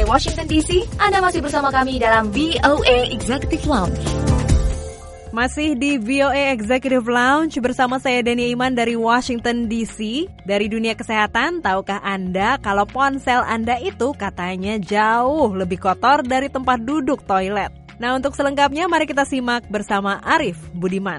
Dari Washington DC, Anda masih bersama kami dalam VOA Executive Lounge. Masih di VOA Executive Lounge bersama saya Dania Iman dari Washington DC. Dari dunia kesehatan, tahukah Anda kalau ponsel Anda itu katanya jauh lebih kotor dari tempat duduk toilet? Nah, untuk selengkapnya mari kita simak bersama Arif Budiman.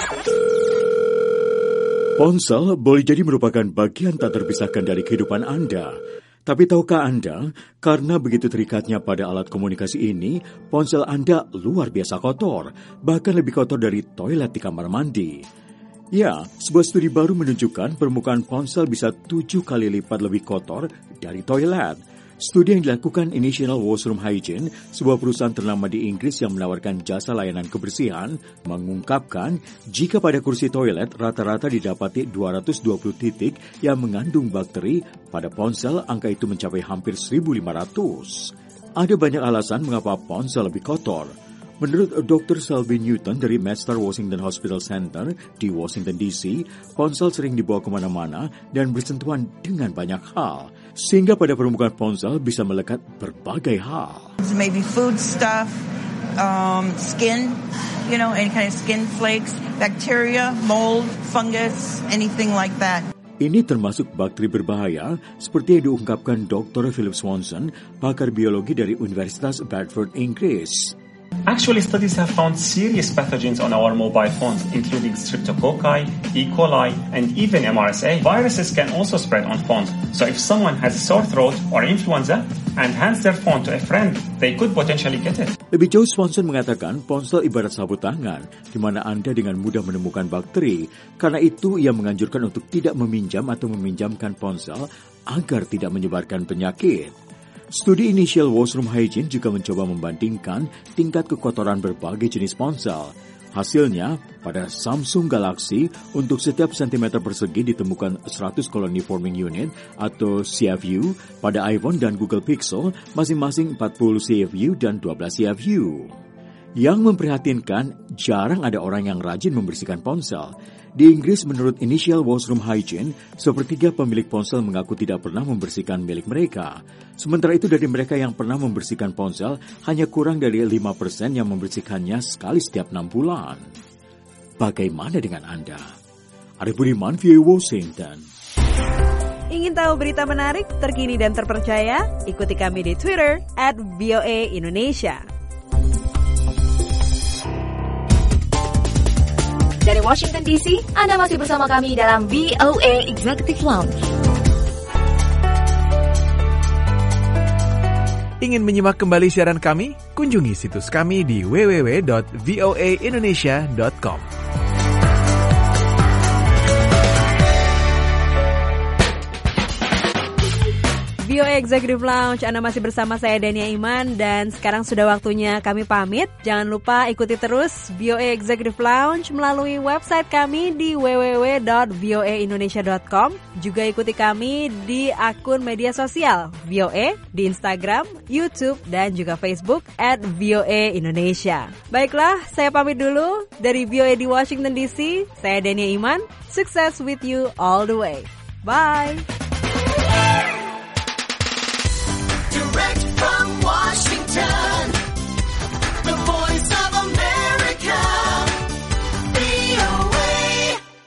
Ponsel boleh jadi merupakan bagian tak terpisahkan dari kehidupan Anda. Tapi tahukah Anda, karena begitu terikatnya pada alat komunikasi ini, ponsel Anda luar biasa kotor, bahkan lebih kotor dari toilet di kamar mandi. Ya, sebuah studi baru menunjukkan permukaan ponsel bisa 7 kali lipat lebih kotor dari toilet. Studi yang dilakukan National Washroom Hygiene, sebuah perusahaan ternama di Inggris yang menawarkan jasa layanan kebersihan, mengungkapkan jika pada kursi toilet rata-rata didapati 220 titik yang mengandung bakteri, pada ponsel angka itu mencapai hampir 1.500. Ada banyak alasan mengapa ponsel lebih kotor. Menurut Dr. Selby Newton dari MedStar Washington Hospital Center di Washington DC, ponsel sering dibawa kemana-mana dan bersentuhan dengan banyak hal, sehingga pada permukaan ponsel bisa melekat berbagai hal. Maybe food stuff, skin, any kind of skin flakes, bacteria, mold, fungus, anything like that. Ini termasuk bakteri berbahaya seperti yang diungkapkan Dr. Philip Swanson, pakar biologi dari Universitas Bradford, Inggris. Actually, studies have found serious pathogens on our mobile phones, including Streptococci, E. coli, and even MRSA. Viruses can also spread on phones. So if someone has a sore throat or influenza and hands their phone to a friend, they could potentially get it. Lebih jauh, Swanson mengatakan ponsel ibarat sabut tangan, di mana Anda dengan mudah menemukan bakteri. Karena itu, ia menganjurkan untuk tidak meminjam atau meminjamkan ponsel agar tidak menyebarkan penyakit. Studi Initial Washroom Hygiene juga mencoba membandingkan tingkat kekotoran berbagai jenis ponsel. Hasilnya, pada Samsung Galaxy, untuk setiap sentimeter persegi ditemukan 100 colony forming unit atau CFU, pada iPhone dan Google Pixel masing-masing 40 CFU dan 12 CFU. Yang memprihatinkan, jarang ada orang yang rajin membersihkan ponsel. Di Inggris, menurut Initial Washroom Hygiene, sepertiga pemilik ponsel mengaku tidak pernah membersihkan milik mereka. Sementara itu, dari mereka yang pernah membersihkan ponsel, hanya kurang dari 5% yang membersihkannya sekali setiap 6 bulan. Bagaimana dengan Anda? Arif Budiman, VOA Washington. Ingin tahu berita menarik, terkini dan terpercaya? Ikuti kami di Twitter @VOA Indonesia. Dari Washington DC, Anda masih bersama kami dalam VOA Executive Lounge. Ingin menyimak kembali siaran kami? Kunjungi situs kami di www.voaindonesia.com. VOA Executive Lounge, Anda masih bersama saya Dania Iman, dan sekarang sudah waktunya kami pamit. Jangan lupa ikuti terus VOA Executive Lounge melalui website kami di www.voaindonesia.com. Juga ikuti kami di akun media sosial VOA di Instagram, YouTube, dan juga Facebook @VOA Indonesia. Baiklah, saya pamit dulu dari VOA di Washington DC. Saya Dania Iman. Success with you all the way. Bye.